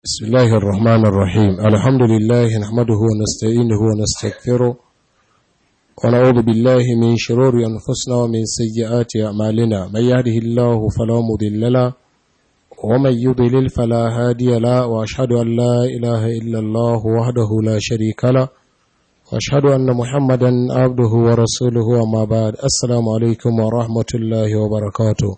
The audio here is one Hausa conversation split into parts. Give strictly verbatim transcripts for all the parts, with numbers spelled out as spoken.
بسم الله الرحمن الرحيم الحمد لله نحمده ونستعينه ونستغفره ونعوذ بالله من شرور أنفسنا ومن سيئات أعمالنا من يهده الله فلا مضل له ومن يضلل فلا هادي له وأشهد أن لا إله إلا الله وحده لا شريك له وأشهد أن محمدا عبده ورسوله وما بعد السلام عليكم ورحمة الله وبركاته.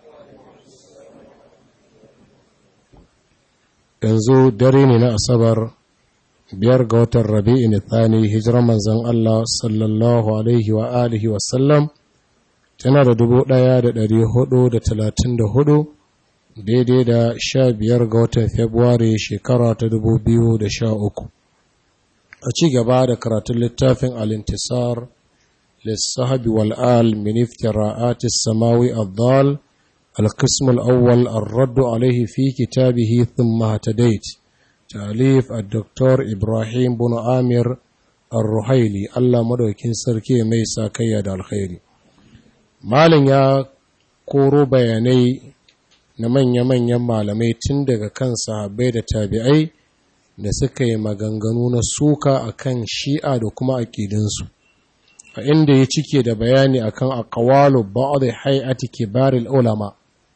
yanzu dare ne na asabar biyar ga watan rabi'in thani hijiran manzon Allah sallallahu alaihi wa alihi wa sallam tana da dubu ɗaya da ɗari hudu da talatin da hudu daidai da sha biyar ga watan Fabrairu shekara ta dubu biyu da sha uku. A ci gaba da karatun littafin al-intisar lissahabi wal'al min iftira'atis samawi ad-dal القسم الأول الرد عليه في كتابه ثم اهتديت تأليف الدكتور إبراهيم بن عامر الرحيلي الله مدوكين سركي ميسا كياد الخير مالن يا كورو بياني نمن يمن يمالمي تندق كان صحابي دا تابعي da suka yi maganganu na suka akan shi'a da kuma aƙidinsu a inda ya cike da bayani akan aqwalu ba'd hay'ati kibaril ulama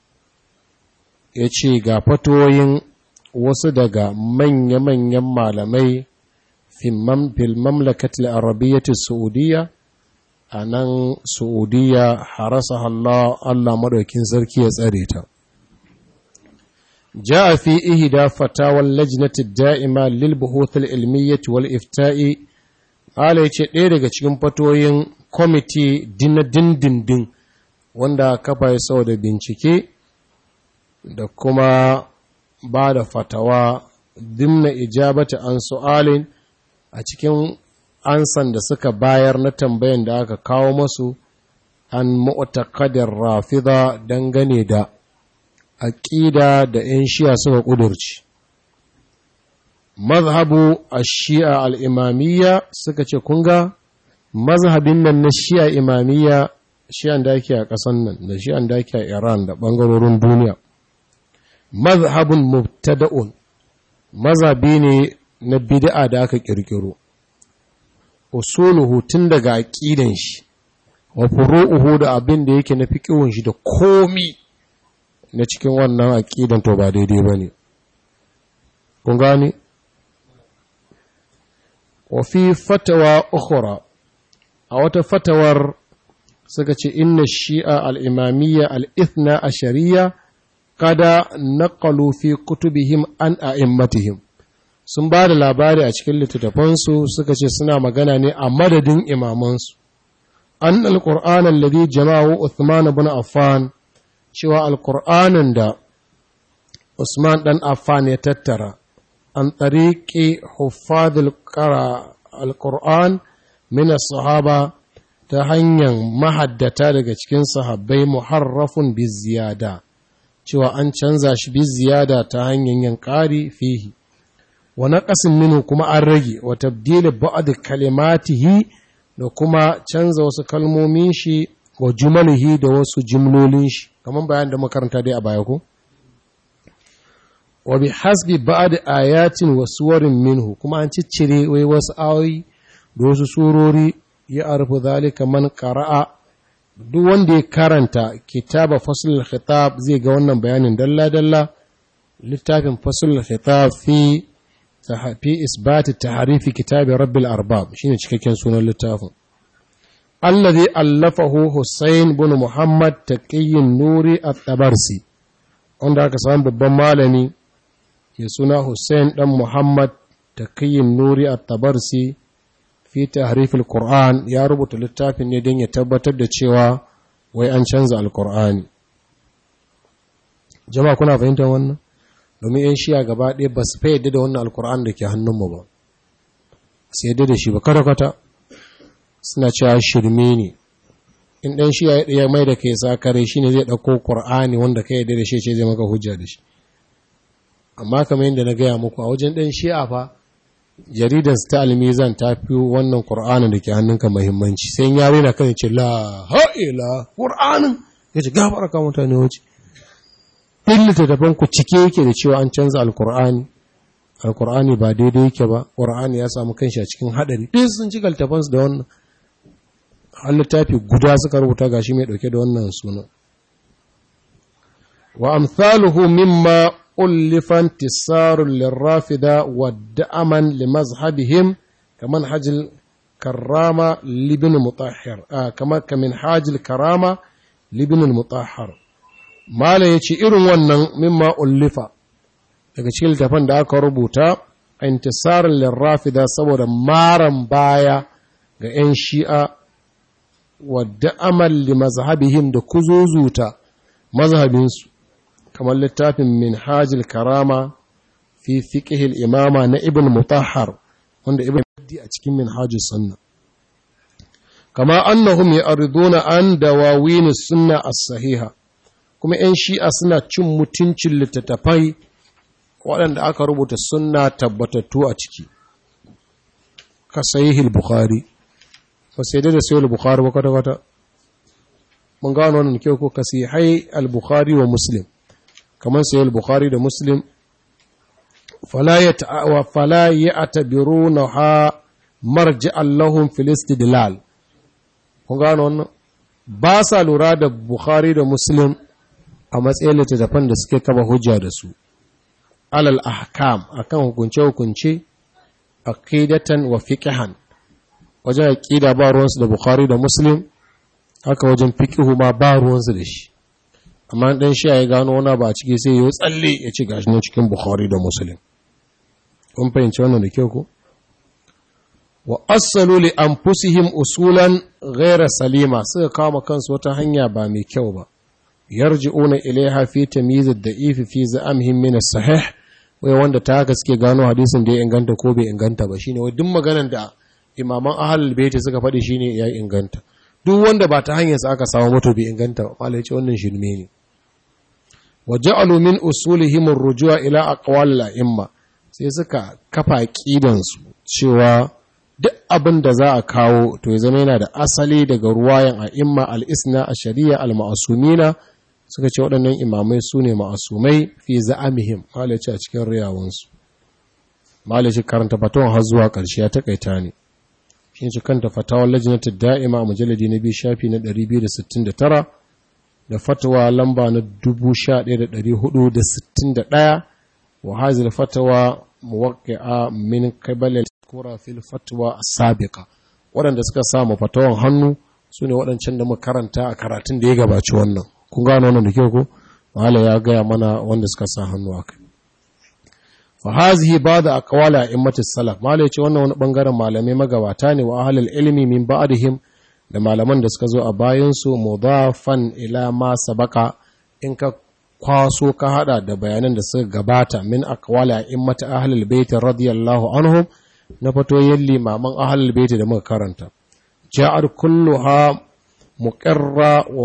ya ce ga fatoyin wasu daga manya-manyan malamai fil mamlakatul arabiyyati saudiya a nan saudiya harasa Allah Allah madaukin sarki ya tsare ta. Ja'a fi ihda fatawal lajnati da'ima lil buhuth al ilmiyyah wal ifta'i ala yace ɗaya daga cikin fatoyin kwamiti dina dindindin wanda kafa ya sau da bincike da kuma ba da fatawa dimna ijabata an su'alin a cikin ansan da suka bayar na tambayan da aka kawo masu an mu'taqadir rafida dangane da aqida da 'yan shi'a suka kudurci mazhabu ash-shi'a al-imamiyya suka ce kun ga mazhabin nan na shi'a imamiyya shi'an da ake a ƙasan nan da shi'an da ake a Iran da bangarorin duniya mazhabun mubtada'un mazhabi ne na bid'a da aka kirkiro usuluhu tun daga aqidan shi wa furu'uhu da abin da yake na fiqhun shi da komi na cikin wannan aqidan to ba daidai bane kun gani wa fi fatawa ukhra a wata fatawar suka ce inna shi'a al-imamiyya al-ithna ashariyya kada naqalu fi kutubihim an a'immatihim sun ba da labari a cikin littattafansu suka ce suna magana ne a madadin imamansu an alqur'an alladhi jama'u Uthman ibn Affan cewa alqur'anin da Usman dan Affan ya tattara an tariqi huffadul qara alqur'an min as-sahaba ta hanyar mahaddata daga cikin sahabbai muharrafun bi ziyada cewa an canza shi bi ziyada ta hanyar yin ƙari fihi wa naqasin minhu kuma an rage wa tabdil ba'd kalimatihi da kuma canza wasu kalmomin shi wa jumalihi da wasu jumlolin shi kaman bayan da makaranta dai a baya ko wa bi hasbi ba'd ayatin wa suwarin minhu kuma an ciccire wai wasu ayoyi da wasu surori ya arfu zalika man qara'a duk wanda ya karanta kitaba faslul khitab zai ga wannan bayanin dalla-dalla littafin faslul khitab fi fi isbati tahrifi kitabi rabbil arbab shine cikakken sunan littafin allazi allafahu Hussein ibn Muhammad Taqiyyin Nuri at-Tabarsi wanda aka samu babban malami ya suna Hussein dan Muhammad Taqiyyin Nuri at-Tabarsi fi tahrifil Qur'an ya rubuta littafin ne don ya tabbatar da cewa wai an canza alkur'ani jama'a kuna fahimtar wannan domin yan shiya gaba ɗaya ba su fayyade da wannan alkur'ani da ke hannunmu ba sai yadda da shi ba kwata-kwata suna cewa shirme ne in ɗan shiya ya mai da kai sakare shi ne zai ɗauko ƙur'ani wanda ka yadda da shi ce zai maka hujja da shi amma kamar yadda na gaya muku a wajen ɗan shiya fa jaridar ta almizan ta fi wannan ƙur'anin da ke hannunka muhimmanci sai yare na kan ce la ha'ila ƙur'anin ya ce gafara ka mutane wace ɗin littattafan ku cike yake da cewa an canza alƙur'ani alkur'ani ba daidai yake ba, ƙur'ani ya samu kanshi a cikin haɗari, duk sun ci galtafansu da wannan har littafi guda suka rubuta gashi mai ɗauke da wannan suna. Wa amsaluhu mimma ullifan tisarun lirrafida wa da'aman limazhabihim kaman hajil karama libin mutahhar kamar kamin hajil karama libin mutahhar. Mala yace irin wannan mimma ullifa daga cikin littafin da aka rubuta intisarun lirrafida saboda maran baya ga 'yan shi'a wadda amal li mazhabihim da kuzuzuta mazhabinsu kamar littafin minhajil karama fi fiqhil imama na ibn mutahhar wanda ibn a cikin minhajus sunna kama annahum ya'riduna an dawawin sunna as-sahiha kuma 'yan shi'a suna cin mutuncin littattafai waɗanda aka rubuta sunna tabbatattu a ciki ka sahihul bukhari ba sai da sai al-bukhari ba kwata kwata mun gano wannan kyau ko kasi hai al-bukhari wa muslim kamar sai al-bukhari da muslim fala ya wa fala ya'tabirunaha marji'an lahum fil istidlal mun gano wannan ba sa lura da bukhari da muslim a matsayin littattafan da suke kaba hujja da su alal ahkam akan hukunce hukunce aqidatan wa fiqhan wajen aƙida ba ruwansu da Bukhari da Muslim, haka wajen fiƙihu ma ba ruwansu da shi. Amma ɗan shi ya gano wani ba a ciki sai ya tsalle ya ci gashi nan cikin Bukhari da Muslim. Kun fahimci wannan da kyau ko? Wa asalu li anfusihim usulan ghaira salima suka kama kansu wata hanya ba mai kyau ba. Yarji'una ilaiha fi tamyiz ad-da'if fi za'amhim min as-sahih wai wanda ta haka suke gano hadisin da ya inganta ko bai inganta ba shine wai duk maganar da imaman ahalul baiti suka faɗi shine ya inganta duk wanda ba ta hanyar sa aka samu mutu bai inganta ba malai ce wannan shirme ne waja'alu min usulihim ar-rujua ila aqwal al-a'imma sai suka kafa kidan su cewa duk abin da za a kawo to ya zama yana da asali daga ruwayan a'imma al-isna ash-shari'a al-ma'sumina suka ce waɗannan imamai sune ma'asumai fi za'amihim malai ce a cikin riyawansu malai ce karanta fatawan har zuwa ƙarshe ya takaita ne shi ce kanta fatawar lajinatar da'ima a mujalladi na biyu shafi na ɗari biyu da sittin da tara da fatawa lamba na dubu sha ɗaya da ɗari hudu da sittin da ɗaya wa hazil fatawa muwaqqi'a min qibal al-kura fil fatwa as-sabiqa waɗanda suka samu fatawan hannu sune waɗancan da muka karanta a karatun da ya gabaci wannan kun gano wannan da kyau ko mahala ya gaya mana wanda suka sa hannu akai fa hazihi ba'da aqwala immati salaf malai yace wannan wani bangaren malamai magabata ne wa ahlul ilmi min ba'dihim da malaman da suka zo a bayan su mudafan ila ma sabaka in ka kwaso ka hada da bayanan da suka gabata min aqwala immati ahlul bait radiyallahu anhum na fatoyin limaman ahlul bait da muka karanta ja'ar kulluha muqarra wa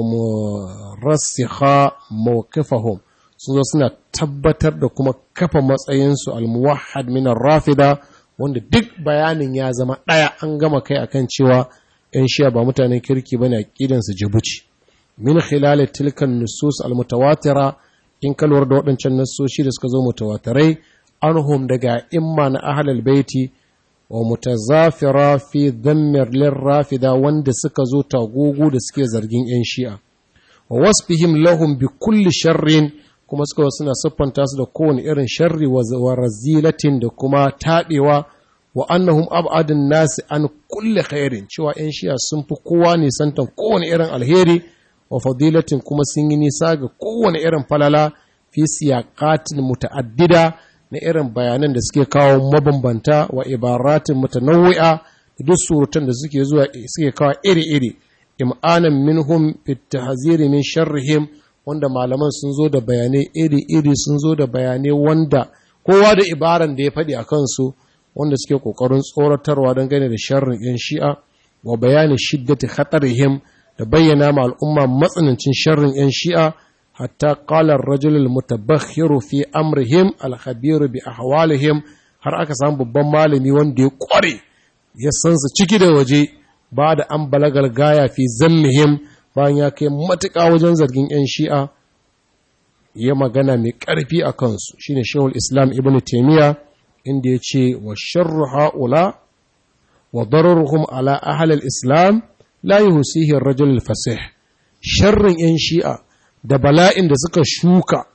murassikha mawqifahum sun zo suna tabbatar da kuma kafa matsayinsu al-muwahhad min ar-rafida wanda duk bayanin ya zama ɗaya an gama kai akan cewa ‘yan shiya ba mutanen kirki bane aqidan su jibuci min khilal tilkan nusus al-mutawatira in kalwar da waɗancan nassoshi da suka zo mutawatirai anhum daga imma na ahlul baiti wa mutazafira fi dhammir lir-rafida wanda suka zo tagogo da suke zargin ‘yan shi'a wa wasfihim lahum bi kulli sharrin kuma suka suna siffanta su da kowane irin sharri wa razilatin da kuma taɓewa wa annahum ab'adun nasi an kulli khairin cewa ‘yan shi'a sun fi kowa nisantan kowane irin alheri wa fadilatin kuma sun yi nisa ga kowane irin falala fi siyaqatin muta'addida na irin bayanan da suke kawo mabambanta wa ibaratin mutanawwi'a da duk surutan da suke zuwa suke kawo iri-iri im'anan minhum fit tahziri min sharrihim wanda malaman sun zo da bayanai iri-iri sun zo da bayanai wanda kowa da ibaran da ya faɗi a kansu wanda suke ƙoƙarin tsoratarwa don gane da sharrin ‘yan shi'a wa bayanin shiddati khatarihim da bayyana ma al'umma matsanancin sharrin ‘yan shi'a hatta ƙalar rajulul mutabakhiru fi amrihim alhabiru bi ahwalihim har aka samu babban malami wanda ya ƙware ya san su ciki da waje ba da an balagal gaya fi zammihim bayan ya kai matuƙa wajen zargin ‘yan shi'a ya magana mai ƙarfi a kansu shi ne shehul islam ibn taimiyya inda ya ce wa sharru ha'ula wa dararuhum ala ahlil islam la yuhsihi ar-rajul al-fasih. Sharrin yan shi'a da bala'in da suka shuka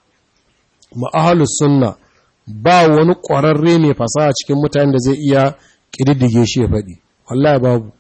ma ahlus sunna ba wani ƙwararre mai fasaha cikin mutanen da zai iya ƙididdige shi ya faɗi, wallahi babu.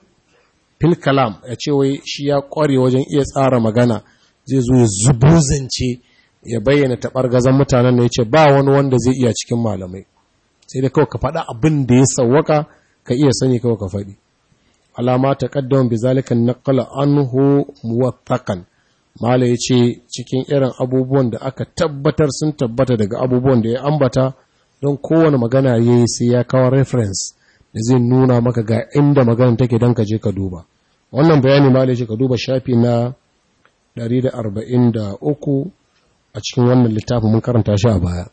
Fil kalam ya ce wai shi ya ƙware wajen iya tsara magana, zai zo ya zubo zance ya bayyana taɓargazan mutanen da ya ce ba wani wanda zai iya cikin malamai, sai da kawai ka faɗa abin da ya sawwaka ka iya sani kawai ka faɗi. Alama ta ƙaddamar bi zalikan naqala anhu muwattaqan. Mala ya ce cikin irin abubuwan da aka tabbatar sun tabbata daga abubuwan da ya ambata, don kowane magana ya yi sai ya kawo reference da zai nuna maka ga inda magana take don ka je ka duba. Wannan bayani Mala ya ce ka duba shafi na ɗari da arba'in da uku a cikin wannan littafin, mun karanta shi a baya.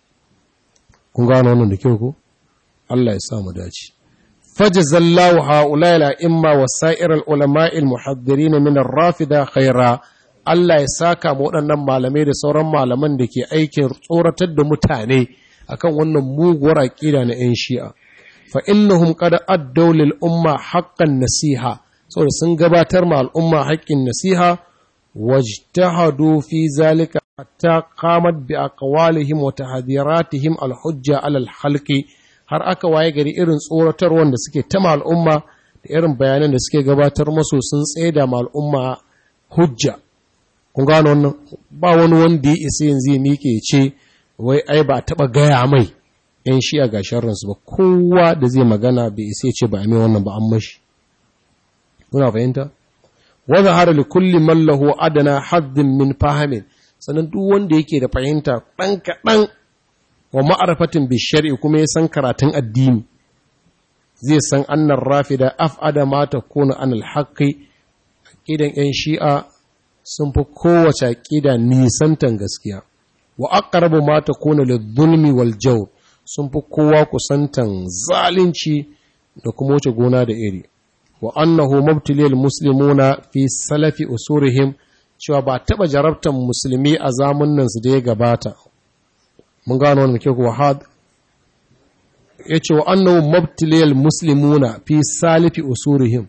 Kun gano wannan da kyau ko? Allah ya sa mu dace. Fajazallahu ha'ulai la'imma wa sa'irar ulama'il muhaddirin min ar-rafida khaira. Allah ya saka ma waɗannan malamai da sauran malaman da ke aikin tsoratar da mutane akan wannan muguwar aƙida na 'yan shi'a. Fa innahum qad addaw lil umma haqqan nasiha, saboda sun gabatar ma al'umma haƙƙin nasiha, wajtahadu fi zalika hatta qamat bi aqwalihim wa tahdiratihim al hujja ala al khalqi, har aka waye gari irin tsoratar wanda suke ta ma al'umma da irin bayanan da suke gabatar masu sun tsaida ma al'umma hujja. Kun gano wannan, ba wani wanda ya isa yanzu ya miƙe ce wai ai ba taɓa gaya mai ‘yan shi'a ga sharrinsu ba, kowa da zai magana bai isa ce ba a mai wannan ba an mashi. Kuna fahimta? Wadda har li kulli mallahu adana haddin min fahamin, sannan duk wanda yake da fahimta ɗan kaɗan wa ma'arafatin bi shari'i kuma ya san karatun addini, zai san annar rafida af'ada ma takunu anil haqqi. Aqidan ‘yan shi'a sun fi kowace aƙida nisantan gaskiya, wa aqrabu ma takunu lidh-dhulmi wal jawr, sun fi kowa kusantan zalunci da kuma wuce gona da iri. Wa annahu mubtilil muslimuna fi salafi usurihim, cewa ba taba jarabtan musulmi a zamanin su da ya gabata. Mun gano wannan ke kuwa had yace wa annahu mubtilil muslimuna fi salafi usurihim.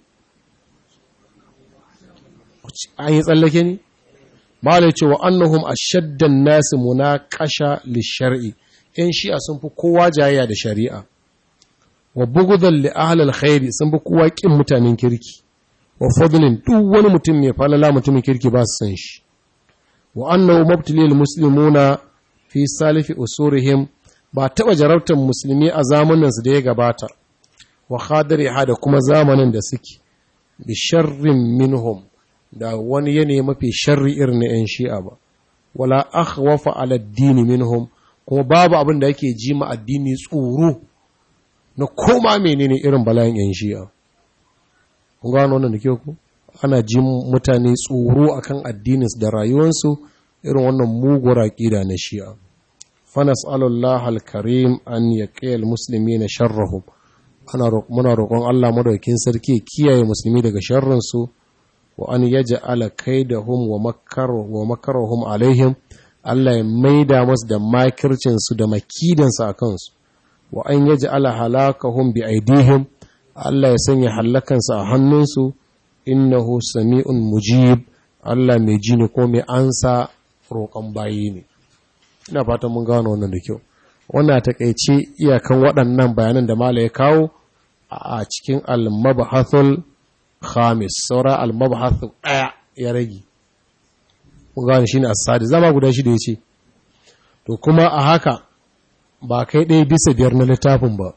An yi tsallake ne? Mala ce wa annahum ashaddan nasi munaqasha lishar'i, ‘yan shi'a sun fi kowa jayayya da shari'a, wa bugudan li ahlil khairi sun fi kowa ƙin mutanen kirki, wa fadlin duk wani mutum mai falala mutumin kirki ba su san shi, wa annahu mubtilil muslimuna fi salifi usurihim, ba taɓa jarabtar musulmi a zamaninsu da ya gabata, wa khadariha da kuma zamanin da suke, bi sharrin minhum, da wani yanayi mafi sharri irin na ‘yan shi'a ba, wala akhwafa ala addini minhum, kuma babu abin da yake ji ma addini tsoro na koma menene irin bala'in ‘yan shi'a. Kun gano wannan da ke ku? Ana ji mutane tsoro akan addininsu da rayuwarsu irin wannan muguwar aƙida na shi'a. Fanas'alullah al-karim an yaqiyal muslimina sharrahum. Ana muna roƙon Allah madaukakin sarki kiyaye musulmi daga sharrinsu, wa an yaj'ala kaidahum wa makkaruhum wa makkaruhum alaihim, Allah ya maida masu da makircin su da makidansu a kansu, wa an yaj'ala halakahum bi aidihim, Allah ya sanya halakansu a hannunsu, innahu sami'un mujib, Allah mai ji ne ko mai ansa roƙon bayi ne. Ina fatan mun gano wannan da kyau. Wannan takeice iyakan waɗannan bayanan da Malam ya kawo a cikin al-mabhathul khamis, saura al-mabhath ɗaya ya rage. Kun gane shine as-sadi, zama guda shida yace. To kuma a haka ba kai ɗaya bisa biyar na littafin ba.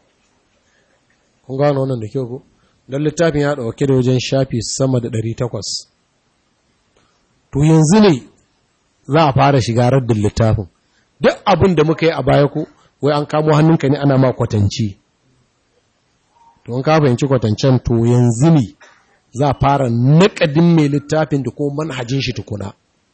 Kun gane wannan da kyau ko? Dan littafin ya dauke da wajen shafi sama da ɗari takwas. To yanzu ne za a fara shiga raddin littafin. Duk abin da muka yi a baya ko wai an kamo hannunka ne ana ma kwatanci. To an ka fahimci kwatancen to yanzu ne za a fara naƙadin mai littafin da kuma manhajin shi tukuna.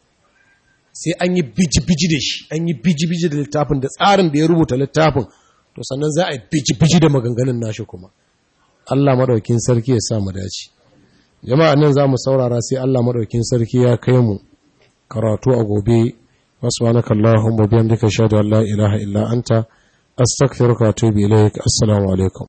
Sai an yi biji-biji da shi, an yi biji-biji da littafin da tsarin da ya rubuta littafin, to sannan za a yi biji-biji da maganganun nashi kuma. Allah maɗaukin sarki ya sa mu dace. Jama'a nan za mu saurara sai Allah maɗaukin sarki ya kai mu karatu a gobe. Subhanakallahumma wa bihamdika ashhadu an la ilaha illa anta astaghfiruka wa atubu ilaik. Assalamu alaikum.